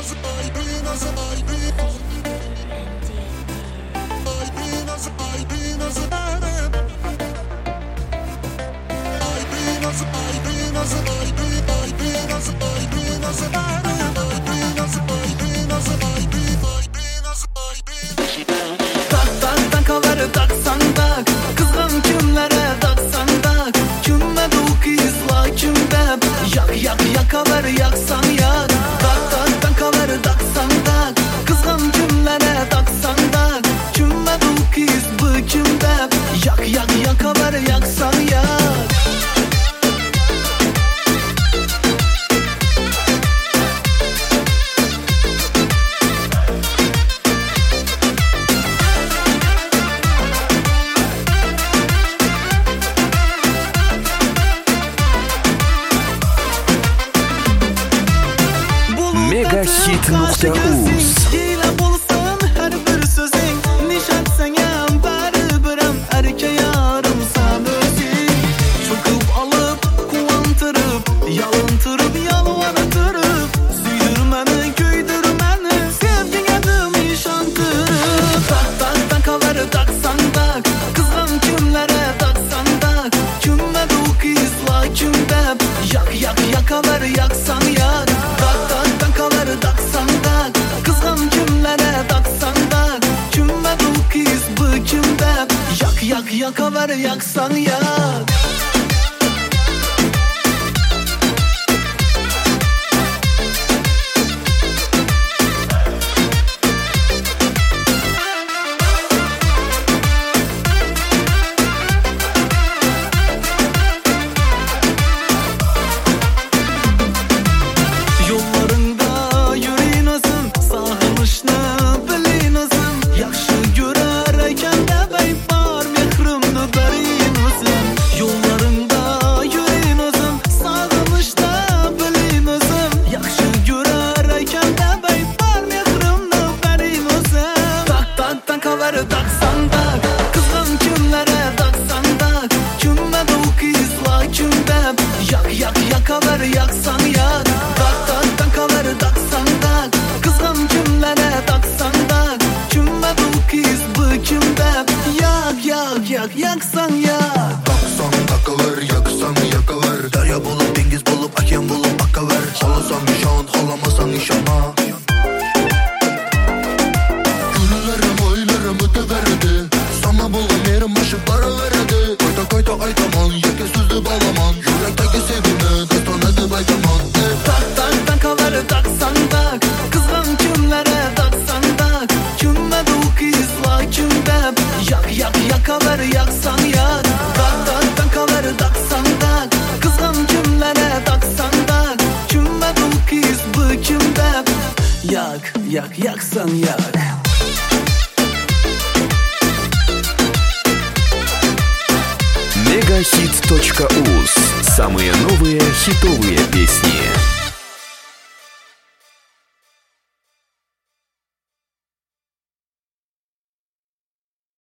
Yakaver yaksan yak, tak kaver daksan tak. Kızgın kimlere taksan tak. Kümme bu kız bu kimde. Yakaver yaksan yak. Megahit.uz Hile bulsan her bir sözün. Nişan sana bari birem erke yarım sen özün. Çöküp alıp kulantırıp, yalantırıp yalvartırıp. Süydürmeni köydürmeni sevgin edim işantırıp. Tak kaver taksan tak. Kızgın kimlere taksan tak. Kümme bu kızla kimde. Yakaver yaksan yak. Tak kaver taksan tak. Kızgın kimlere taksan tak. Kümme bu kız bu kimde. Yakaver yaksan yak. Taksan tak, kızgın kimlere taksan tak. Kümme bu kızla kimde. Yakaver yaksan yak. Tak kaver taksan tak. Kızgın kimlere taksan tak. Kümme bu kız bu kimde. Yaksan yak. Taksan takıver yaksan yakaver. Derya bulup dengiz bulup akyan bulup akaver. Halasan nişan halamasan nişana. Sana bulgan yerim başı para veredi. Koyta aytaman yeke sözlü bağlaman. Yürekteki sevgimi destan edip aytaman. Tak kaver taksan tak. Kızgın kimlere taksan tak. Kümme bu kızla kimde. Yakaver yaksan yak. Tak kaver taksan tak. Kızgın kimlere taksan tak. Kümme bu kız bu kimde. Yaksan yak. Megahit.uz. Самые новые хитовые песни.